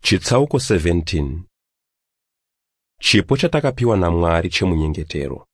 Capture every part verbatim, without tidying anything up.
Chitsauko seventeen. Chipo chatakapiwa naMwari chemunyengetero.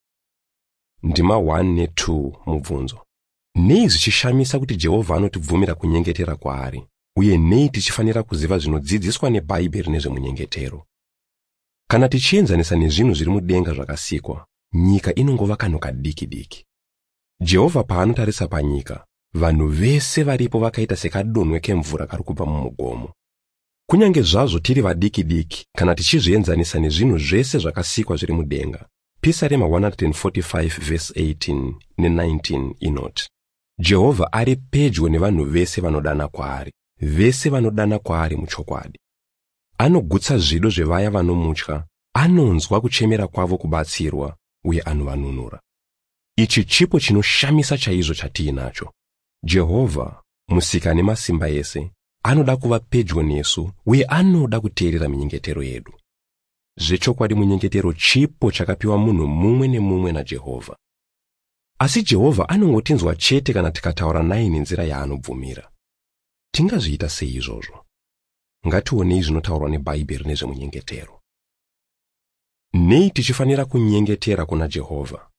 Ndima one ne two mubvunzo. Nei zvichishamisa kuti Jehovha anotibvumira kunyengetera kwaari, uye nei tichifanira kuziva zvinodzidziswa neBhaibheri nezvemunyengetero? Kana tichienzanisa nezvinhu zviri mudenga zvakasikwa, nyika inongova kanhu kadiki diki. Jehovha paanotarisa panyika, vanhu vese varipo vakaita sekadonwe kemvura kari kubva mumugomo. Kunyange zvazvo tiri vadiki diki, kana tichizvienzanisa nezvinhu zvese zvakasikwa zviri mudenga, Pisarema one forty-five verse eighteen ne nineteen inoti, Jehovha ari pedyo nevanhu vese vanodana kwaari, vese vanodana kwaari muchokwadi. Anogutsa zvido zvevaya vanomutya, anonzwa kuchemera kwavo kubatsirwa, uye anovanunura. Ichi chipo chinoshamisa chaizvo chatiinacho. Jehovha, musikani masimba ese, anoda kuva pedyo nesu, uye anoda kuteerera minyengetero yedu. Zvechokwadi munyengetero chipo chakapiwa munhu mumwe nemumwe naJehovha. Asi Jehovha anongotinzwa chete kana tikataura naye nenzira yaanobvumira. Tingazviita sei izvozvo? Ngationei zvinotaurwa neBhaibheri nezvemunyengetero. Nei tichifanira kunyengetera kuna Jehovha?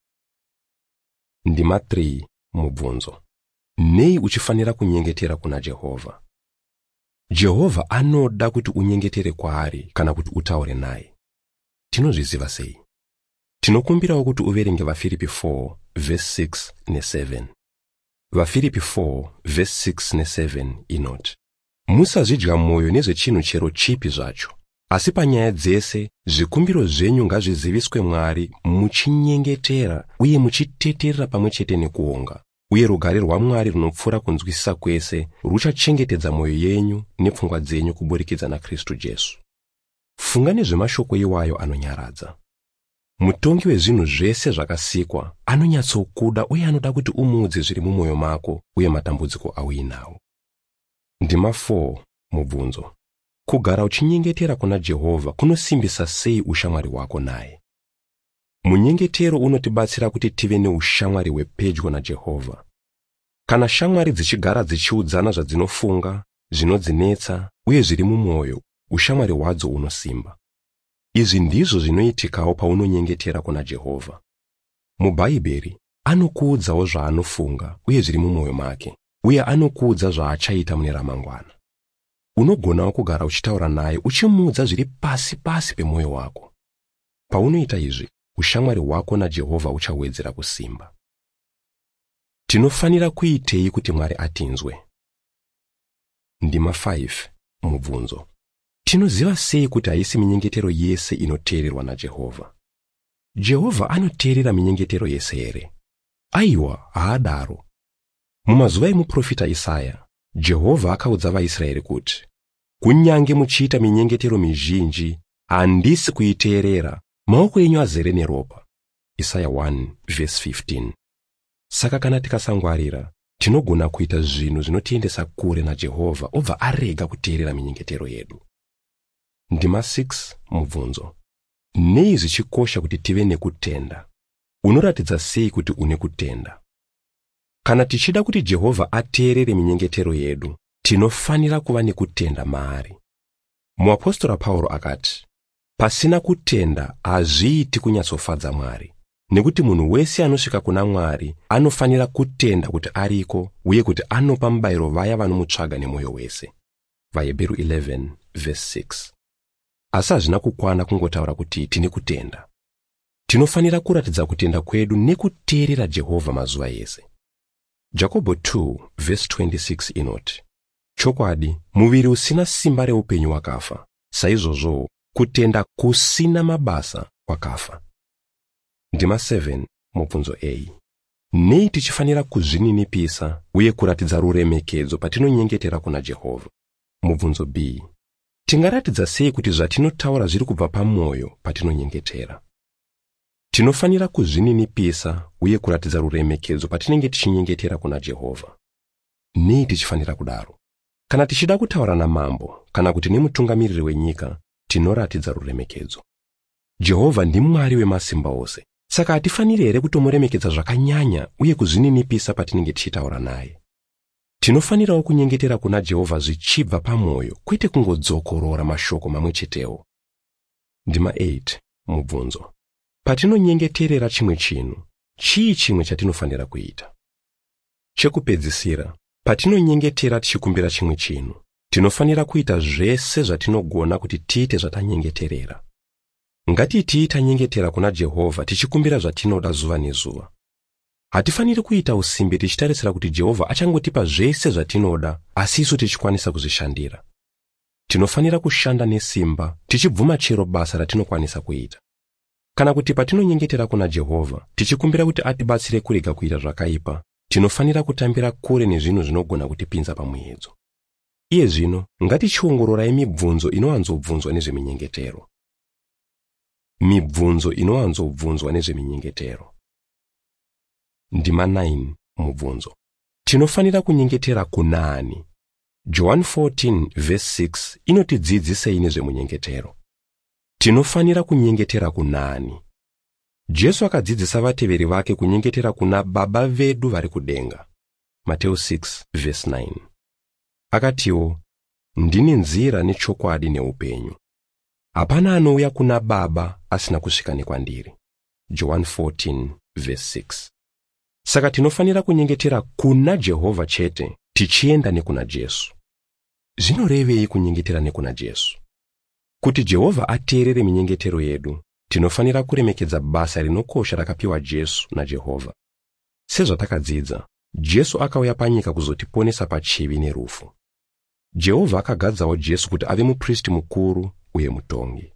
Ndima three mubvunzo. Nei uchifanira kunyengetera kuna Jehovha? Jehovha anoda kuti unyengetere kwaari kana kuti utaure naye. Tinozviziva sei? Tinokumbirawo kuti uverenge vaFilipi four verse six ne seven. vaFilipi four verse six ne seven inoti, musazvidya mwoyo nezvechinhu chero chipi zvacho, asi panyaya dzese zvikumbiro zvenyu ngazviziviswe Mwari muchinyengetera uye muchiteterera pamwe chete nekuonga, uye rugare rwaMwari runopfuura kunzwisisa kwese ruchachengetedza mwoyo yenyu nepfungwa dzenyu kuburikidza naKristu Jesu. Funga nezvemashoko iwayo anonyaradza. Mutongi wezvinhu zvese zvakasikwa anonyatsokuda uye anoda kuti umuudze zviri mumwoyo mako uye matambudziko auinawo. Ndima four mubvunzo. Kugara uchinyengetera kuna Jehovha kunosimbisa sei ushamwari hwako naye? Munyengetero unotibatsira kuti tive neushamwari hwepedyo naJehovha. Kana shamwari dzichigara dzichiudzana zvadzinofunga, zvinodzinetsa uye zviri mumwoyo, ushamwari hwadzo unosimba. Izvi ndizvo zvinoitikawo paunonyengetera kuna Jehovha. MuBhaibheri anokuudzawo zvaanofunga uye zviri mumwoyo make, uye anokuudza zvaachaita mune ramangwana. Unogonawo kugara uchitaura naye uchimuudza zviri pasi pasi pemwoyo wako. Paunoita izvi, ushamwari hwako naJehovha uchawedzera kusimba. Tinofanira kuitei kuti Mwari atinzwe? Ndima five mubvunzo. Tinoziva sei kuti haisi minyengetero yese inoteererwa naJehovha? Jehovha anoteerera minyengetero yese here? Aiwa, haadaro. Mumazuva emuprofita Isaya, Jehovha akaudza vaIsraeri kuti, kunyange muchiita minyengetero mizhinji, handisi kuiteerera, maoko enyu azere neropa. Isaya one verse fifteen. Saka kana tikasangwarira, tinogona kuita zvinhu zvinotiendesa kure naJehovha obva arega kuteerera minyengetero yedu. Ndima six mubvunzo. Nei zvichikosha kuti tive nekutenda? Unoratidza sei kuti une kutenda? Kana tichida kuti Jehovha ateerere minyengetero yedu, tinofanira kuva nekutenda maari. Muapostora Pauro akati, pasina kutenda hazviiti kunyatsofadza Mwari, nekuti munhu wese anosvika kuna Mwari anofanira kutenda kuti ariko uye kuti anopa mubayiro vaya vanomutsvaga nemwoyo wese. VaHebheru eleven verse six. Asi hazvina kukwana kungotaura kuti tine kutenda. Tinofanira kuratidza kutenda kwedu nekuteerera Jehovha mazuva ese. Jakobho two verse twenty-six inoti, chokwadi muviri usina simba reupenyu wakafa, saizvozvo kutenda kusina mabasa kwakafa. Ndima seven mubvunzo A. Nei tichifanira kuzvininipisa uye kuratidza ruremekedzo patinonyengetera kuna Jehovha? Mubvunzo B. Tingaratidza sei kuti zvatinotaura zviri kubva pamwoyo patinonyengetera? Tinofanira kuzvininipisa uye kuratidza ruremekedzo patinenge tichinyengetera kuna Jehovha. Nei tichifanira kudaro? Kana tichida kutaura namambo kana kuti nemutungamiriri wenyika, tinoratidza ruremekedzo. Jehovha ndiMwari wemasimba ose, saka hatifaniri here kutomuremekedza zvakanyanya uye kuzvininipisa patinenge tichitaura naye? Tinofanirawo kunyengetera kuna Jehovha zvichibva pamoyo, kwete kungodzokorora mashoko mamwe chetewo. Ndima eight mubvunzo. Patinonyengeterera chimwe chinhu, chii chimwe chatinofanira kuita? Chekupedzisira, patinonyengetera tichikumbira chimwe chinhu, tinofanira kuita zvese zvatinogona kuti tiite zvatanyengeterera. Ngatiti tanyengetera kuna Jehovha tichikumbira zvatinoda zuva nezuva. Hatifaniri kuita usimbe tichitarisira kuti Jehovha achangotipa zvese zvatinoda asi isu tichikwanisa kuzvishandira. Tinofanira kushanda nesimba tichibvuma chero basa ratinokwanisa kuita. Kana kuti patinonyengetera kuna Jehovha tichikumbira kuti atibatsire kurega kuita zvakaipa, tinofanira kutambira kure nezvinhu zvinogona kutipinza pamuedzo. Iye zvino ngatichiongororai mibvunzo inowanzobvunzwa nezveminyengetero. Mibvunzo inowanzobvunzwa nezveminyengetero. Ndima nine mubvunzo. Tinofanira kunyengetera kunani? John fourteen verse six inotidzidzisei nezvemunyengetero. Tinofanira kunyengetera kunani? Jesu akadzidzisa vateveri vake kunyengetera kuna Baba vedu vari kudenga. Mateo six verse nine. Akatiwo, ndini nzira nechokwadi neupenyu. Hapana anouya kuna Baba asina kusvika nekwandiri. John fourteen verse six. Saka tinofanira kunyengetera kuna Jehovha chete tichienda nekuna Jesu. Zvinorevei kunyengetera nekuna Jesu? Kuti Jehovha ateerere minyengetero yedu, tinofanira kuremekedza basa rinokosha rakapiwa Jesu naJehovha. Sezvatakadzidza, Jesu akauya panyika kuzotiponesa pachivi nerufu. Jehovha akagadzawo Jesu kuti ave mupristi mukuru uye mutongi.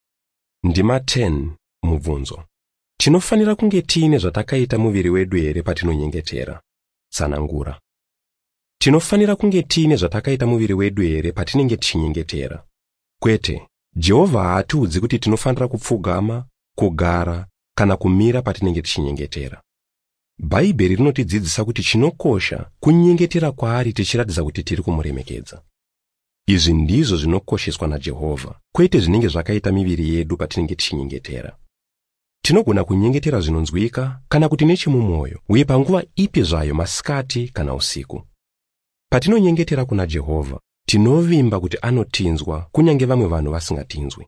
Ndima ten mubvunzo. Tinofanira kunge tiine zvatakaita muviri wedu here patinonyengetera? Tsanangura. Tinofanira kunge tiine zvatakaita muviri wedu here patinenge tichinyengetera? Kwete, Jehovha haatiudzi kuti tinofanira kupfugama, kugara kana kumira patinenge tichinyengetera. Bhaibheri rinotidzidzisa kuti chinokosha kunyengetera kwaari tichiratidza kuti tiri kumuremekedza. Izvi ndizvo zvinokosheswa naJehovha, kwete zvinenge zvakaita miviri yedu patinenge tichinyengetera. Tinogona kunyengetera zvinonzwika kana kuti nechemumwoyo, uye panguva ipi zvayo, masikati kana usiku. Patinonyengetera kuna Jehovha, tinovimba kuti anotinzwa kunyange vamwe vanhu vasingatinzwi.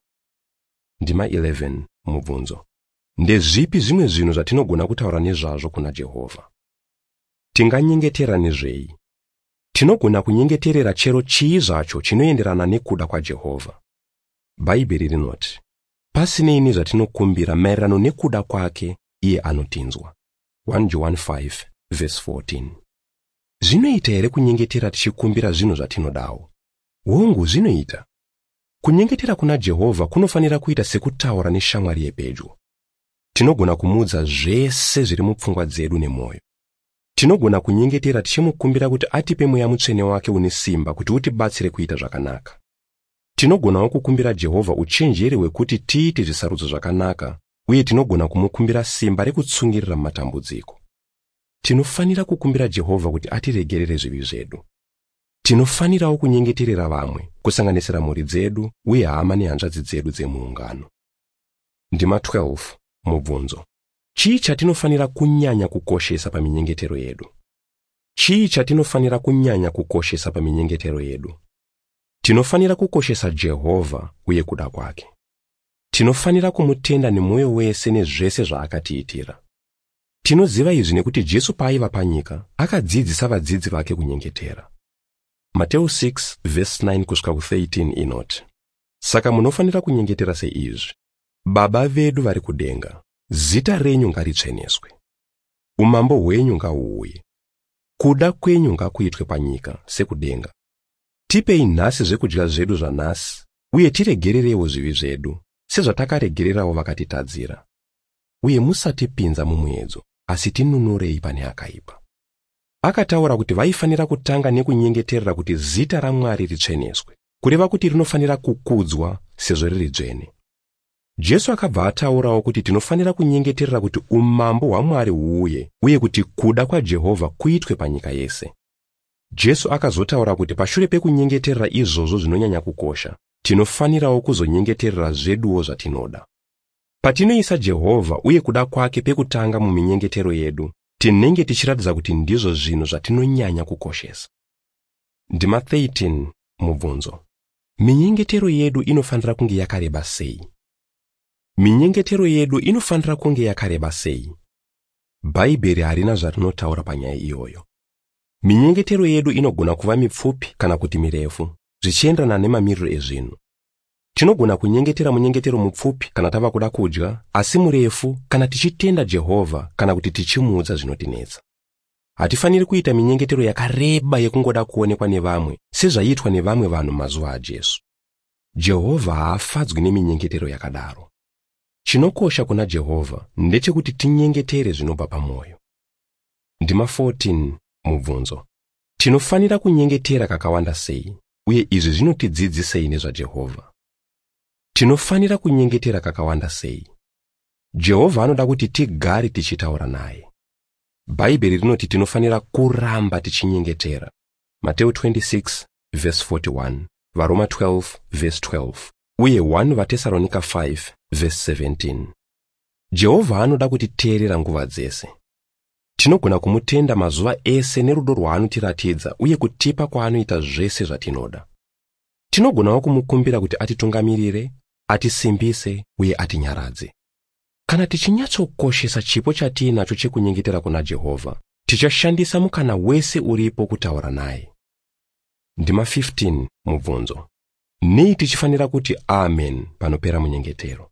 Ndima eleven mubvunzo. Ndezvipi zvimwe zvinhu zvatinogona kutaura nezvazvo kuna Jehovha? Tinganyengetera nezvei? Tinogona kunyengeterera chero chii zvacho chinoenderana nekuda kwa Jehovha. Bhaibheri rinoti, pasinei nezvatinokumbira maererano nekuda kwake, iye anotinzwa. First John five verse fourteen. Zvinoita here kunyengetera tichikumbira zvinhu zvatinodawo? Hongu, zvinoita. Kunyengetera kuna Jehovha kunofanira kuita sekutaura neshamwari yepedyo. Tinogona kumuudza zvese zviri mupfungwa dzedu nemwoyo. Tinogona kunyengetera tichimukumbira kuti atipe mweya mutsvene wake une simba kuti utibatsire kuita zvakanaka. Tinogonawo kukumbira Jehovha uchenjeri hwekuti tiite zvisarudzo zvakanaka, uye tinogona kumukumbira simba rekutsungirira mumatambudziko. Tinofanira kukumbira Jehovha kuti atiregerere zvivi zvedu. Tinofanirawo kunyengeterera vamwe, kusanganisira mhuri dzedu uye hama nehanzvadzi dzedu dzemuungano. Ndima twelve mubvunzo. Chii chatinofanira kunyanya kukoshesa paminyengetero yedu? Chii chatinofanira kunyanya kukoshesa paminyengetero yedu? Tinofanira kukoshesa Jehovha uye kuda kwake. Tinofanira kumutenda nemwoyo wese nezvese zvaakatiitira. Tinoziva izvi nekuti Jesu paaiva panyika akadzidzisa vadzidzi vake kunyengetera. Mateo six verse nine kusvika ku thirteen inoti, saka munofanira kunyengetera seizvi: Baba vedu vari kudenga, zita renyu ngaritsveneswe. Umambo hwenyu ngahuuye. Kuda kwenyu ngakuitwe panyika sekudenga. Tipei nhasi zvekudya zvedu zvanhasi, uye tiregererewo zvivi zvedu, sezvatakaregererawo vakatitadzira. Uye musatipinza mumuedzo, asi tinunurei pane akaipa. Akataura kuti vaifanira kutanga nekunyengeterera kuti zita raMwari ritsveneswe, kureva kuti rinofanira kukudzwa sezvo riri dzvene. Jesu akabva ataurawo kuti tinofanira kunyengeterera kuti umambo hwaMwari huuye, uye kuti kuda kwaJehovha kuitwe panyika yese. Jesu akazotaura kuti pashure pekunyengeterera izvozvo zvinonyanya kukosha, tinofanirawo kuzonyengeterera zveduwo zvatinoda. Patinoisa Jehovha uye kuda kwake pekutanga muminyengetero yedu, tinenge tichiratidza kuti ndizvo zvinhu zvatinonyanya kukoshesa. Ndima thirteen mubvunzo. Minyengetero yedu inofanira kunge yakareba sei? Minyengetero yedu inofanira kunge yakareba sei? Bhaibheri harina zvarinotaura panyaya iyoyo. Minyengetero yedu inogona kuva mipfupi kana kuti mirefu, zvichienderana nemamiriro ezvinhu. Tinogona kunyengetera munyengetero mupfupi kana tava kuda kudya, asi murefu kana tichitenda Jehovha kana kuti tichimuudza zvinotinetsa. Hatifaniri kuita minyengetero yakareba yekungoda kuonekwa nevamwe, sezvaitwa nevamwe vanhu mazuva aJesu. Jehovha haafadzwi neminyengetero yakadaro. Chinokosha kuna Jehovha ndechekuti tinyengetere zvinobva pamwoyo. Ndima fourteen mubvunzo. Tinofanira kunyengetera kakawanda sei, uye izvi zvinotidzidzisei nezvaJehovha? Tinofanira kunyengetera kakawanda sei? Jehovha anoda kuti tigare tichitaura naye. Bhaibheri rinoti tinofanira kuramba tichinyengetera. Mateo twenty-six verse forty-one, Varoma twelve verse twelve, uye first vaTesalonika five verse seventeen. Jehovha anoda kuti teerera nguva dzese. Tinogona kumutenda mazuva ese nerudo rwaanotiratidza uye kutipa kwaanoita zvese zvatinoda. Tinogonawo kumukumbira kuti atitungamirire, atisimbise uye atinyaradze. Kana tichinyatsokoshesa chipo chatiinacho chekunyengetera kuna Jehovha, tichashandisa mukana wese uripo kutaura naye. Ndima fifteen mubvunzo. Nei tichifanira kuti amen panopera munyengetero?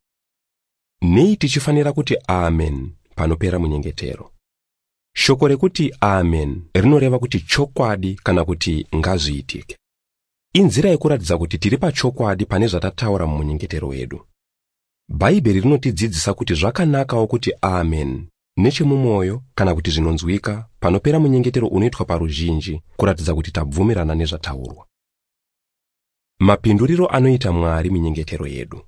Nei tichifanira kuti amen panopera munyengetero? Shoko rekuti amen rinoreva kuti chokwadi kana kuti ngazviitike. Inzira yekuratidza kuti tiri pachokwadi pane zvatataura mumunyengetero wedu. Bhaibheri rinotidzidzisa kuti zvakanakawo kuti amen nechemumwoyo kana kuti zvinonzwika panopera munyengetero unoitwa paruzhinji, kuratidza kuti tabvumirana nezvataurwa. Mapinduriro anoita Mwari minyengetero yedu.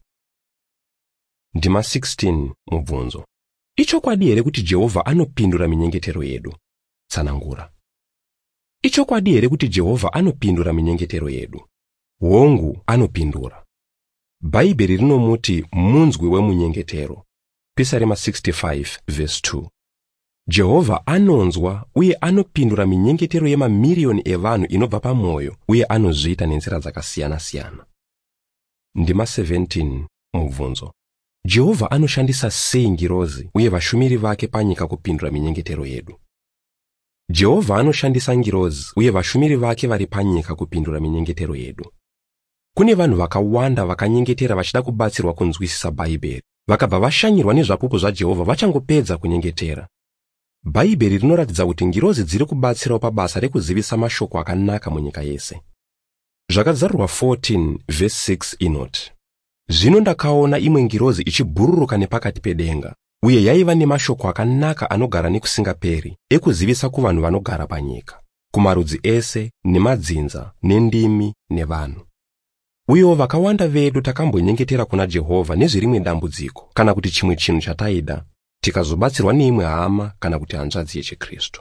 Ndima sixteen mubvunzo. Ichokwadi here kuti Jehovha anopindura minyengetero yedu? Tsanangura. Ichokwadi here kuti Jehovha anopindura minyengetero yedu? Hongu, anopindura. Bhaibheri rinomuti munzwi wemunyengetero. Pisarema sixty-five verse two. Jehovha anonzwa uye anopindura minyengetero yemamiriyoni evanhu inobva pamwoyo uye anozviita nenzira dzakasiyana-siyana. Ndima seventeen mubvunzo. Jehovha anoshandisa sei ngirozi uye vashumiri vake panyika kupindura minyengetero yedu? Jehovha anoshandisa ngirozi uye vashumiri vake vari panyika kupindura minyengetero yedu. Kune vanhu vakawanda vakanyengetera vachida kubatsirwa kunzwisisa Bhaibheri, vakabva vashanyirwa nezvapupu zvaJehovha vachangopedza kunyengetera. Bhaibheri rinoratidza kuti ngirozi dziri kubatsirawo pabasa rekuzivisa mashoko akanaka munyika yese. Zvakadzarurwa fourteen verse six inoti. Zvino ndakaona imwe ngirozi ichibhururuka nepakati pedenga, uye yaiva nemashoko akanaka anogara nekusingaperi, ekuzivisa kuvanhu vanogara panyika, kumarudzi ese, nemadzinza, nendimi, nevanhu. Uyewo vakawanda vedu takambonyengetera kuna Jehovha nezvirimwe dambudziko kana kuti chimwe chinhu chataida, tikazobatsirwa neimwe hama kana kuti hanzvadzi yechiKristu.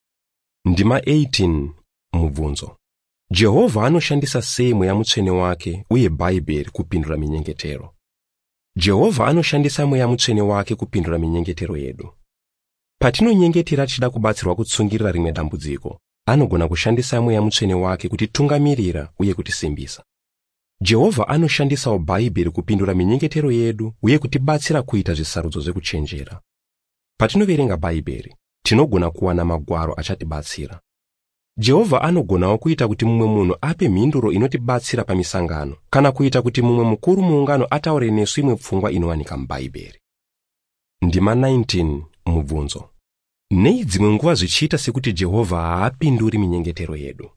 Ndima eighteen mubvunzo. Jehovha anoshandisa sei mweya mutsvene wake uye Bhaibheri kupindura minyengetero? Jehovha anoshandisa mweya mutsvene wake kupindura minyengetero yedu. Patinonyengetera tichida kubatsirwa kutsungirira rimwe dambudziko, anogona kushandisa mweya mutsvene wake kutitungamirira uye kutisimbisa. Jehovha anoshandisawo Bhaibheri kupindura minyengetero yedu uye kutibatsira kuita zvisarudzo zvekuchenjera. Patinoverenga Bhaibheri, tinogona kuwana magwaro achatibatsira. Jehovha anogonawo kuita kuti mumwe munhu ape mhinduro inotibatsira pamisangano, kana kuita kuti mumwe mukuru muungano ataure nesu imwe pfungwa inowanika muBhaibheri. Ndima nineteen mubvunzo. Nei dzimwe nguva zvichiita sekuti Jehovha haapinduri minyengetero yedu?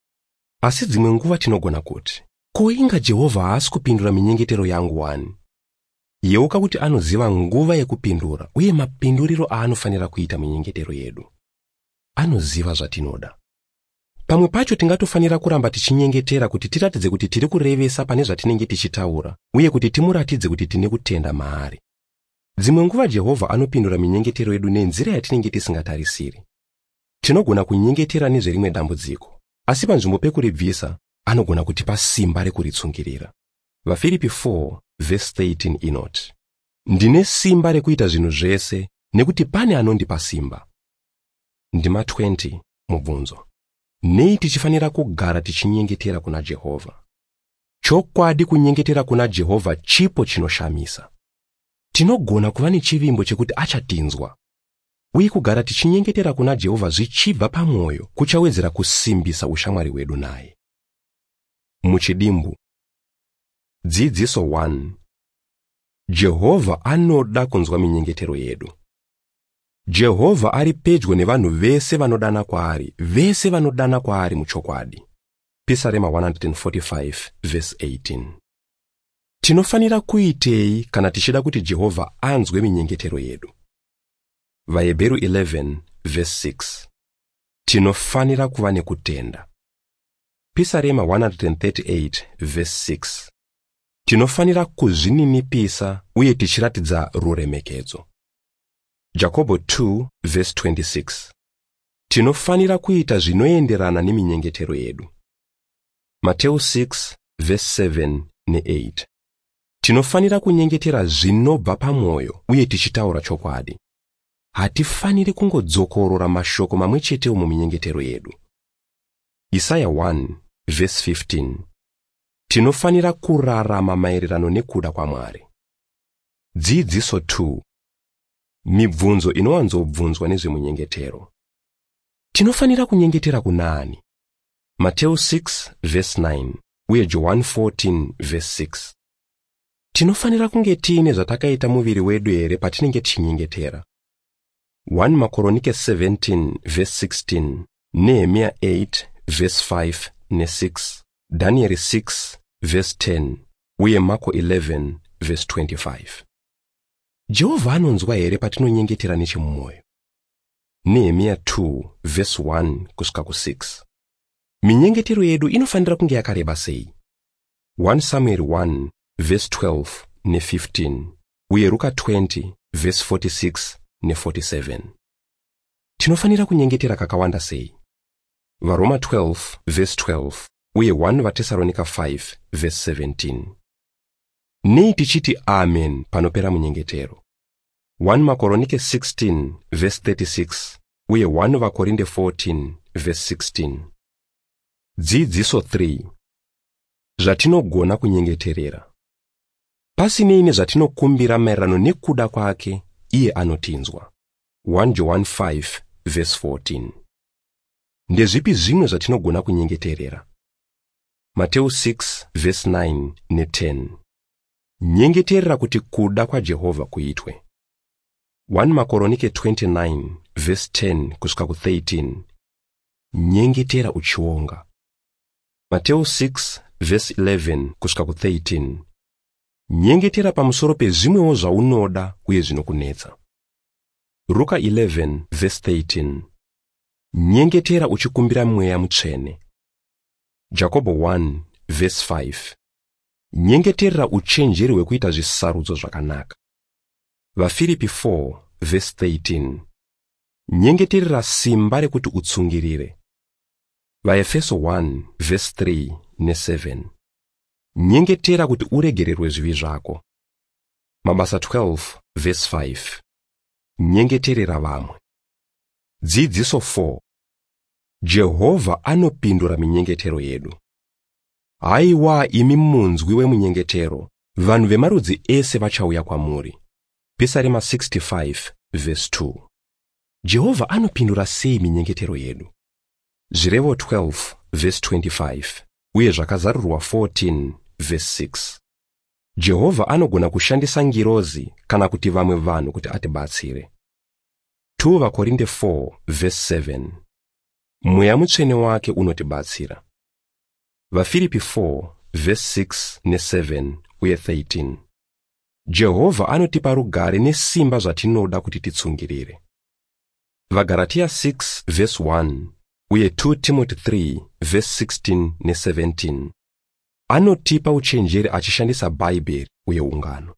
Asi dzimwe nguva tinogona kuti, ko inga Jehovha haasi kupindura minyengetero yangu wani? Yeuka kuti anoziva nguva yekupindura uye mapinduriro aanofanira kuita minyengetero yedu. Anoziva zvatinoda. Pamwe pacho tingatofanira kuramba tichinyengetera kuti tiratidze kuti tiri kurevesa pane zvatinenge tichitaura uye kuti timuratidze kuti tine kutenda maari. Dzimwe nguva Jehovha anopindura minyengetero yedu nenzira yatinenge tisingatarisiri. Tinogona kunyengetera nezverimwe dambudziko, asi panzvimbo pekuribvisa anogona kutipa simba rekuritsungirira. VaFilipi four verse thirteen inoti. Ndine simba rekuita zvinhu zvese nekuti pane anondipa simba. Ndima twenty mubvunzo. nei tichifanira kugara tichinyengetera kuna Jehovha. Chokwadi kunyengetera kuna Jehovha chipo chinoshamisa. Tinogona kuva nechivimbo chekuti achatinzwa. Uye kugara tichinyengetera kuna Jehovha zvichibva pamwoyo kuchawedzera kusimbisa ushamwari hwedu naye. Muchidimbu. Dzidziso one. Jehovha anoda kunzwa minyengetero yedu. Jehovha ari pedyo nevanhu vese vanodana kwaari, vese vanodana kwaari muchokwadi. Pisarema one forty-five verse eighteen. Tinofanira kuitei kana tichida kuti Jehovha anzwe minyengetero yedu. Vahebheru eleven verse six. Tinofanira kuva nekutenda. Pisarema one thirty-eight verse six. Tinofanira kuzvininipisa uye tichiratidza ruremekedzo. Jakobo two verse twenty-six. Tinofanira kuita zvinoenderana neminyengetero yedu. Mateo six verse seven ne eight. Tinofanira kunyengetera zvinobva pamwoyo uye tichitaura chokwadi. Hatifaniri kungodzokorora mashoko mamwe chete muminyengetero yedu. Isaya one verse fifteen. Tinofanira kurarama maererano nekuda kwaMwari. Dzidziso two. Mibvunzo inowanzobvunzwa nezvemunyengetero. Tinofanira kunyengetera kunani? Mateo six verse nine uye John fourteen verse six. Tinofanira kunge tiine zvatakaita muviri wedu here patinenge tichinyengetera. one Makoronike seventeen verse sixteen, Nehemiah eight verse five ne six, Daniel six verse ten uye Marko eleven verse twenty-five. Jehovha anonzwa here patinonyengetera nechemumwoyo. Nehemiah two verse one kusvika ku six. Minyengetero yedu inofanira kunge yakareba sei? one Samuel one verse twelve ne fifteen uye Luka twenty verse forty-six ne forty-seven. Tinofanira kunyengetera kakawanda sei? Varoma twelve verse twelve uye one Vatesalonika five verse seventeen. Nei tichiti amen panopera munyengetero. one Makoronike sixteen verse thirty-six uye one Vakorinde fourteen verse sixteen. Dzidziso three. Zvatinogona kunyengeterera. Pasinei nezvatinokumbira maererano nekuda kwake, iye anotinzwa. one John five verse fourteen. Ndezvipi zvimwe zvatinogona kunyengeterera? Mateo six verse nine ne ten. Nyengeterera kuti kuda kwa Jehovha kuitwe. one Makoronike twenty-nine verse ten kusvika ku thirteen. Nyengetera uchionga. Mateo six verse eleven kusvika ku thirteen. Nyengetera pamusoro pezvimwewo zvaunoda uye zvinokunetsa. Luka eleven verse thirteen. Nyengetera uchikumbira mweya mutsvene. Jakobo one verse five. Nyengeterera uchenjeri hwekuita zvisarudzo zvakanaka. VaFilipi four verse thirteen. Nyengeterera simba rekuti utsungirire. VaEfeso one verse three ne seven. Nyengetera kuti uregererwe zvivi zvako. Mabasa twelve verse five. Nyengeterera vamwe. Dzidziso four. Jehovha anopindura minyengetero yedu. Haiwa imi munzwi wemunyengetero, vanhu vemarudzi ese vachauya kwamuri. Pisarema sixty-five verse two. Jehovha anopindura sei minyengetero yedu? Zvirevo twelve verse twenty-five uye zvakazarurwa fourteen verse six. Jehovha anogona kushandisa ngirozi kana kuti vamwe vanhu kuti atibatsire. two Vakorinde four verse seven. Mweya mutsvene wake unotibatsira. VaFilipi four verse six ne seven uye thirteen. Jehovha anotipa rugare nesimba zvatinoda kuti titsungirire. VaGalatia six verse one uye two Timothy three verse sixteen ne seventeen. Anotipa uchenjeri achishandisa Bhaibheri uye ungano.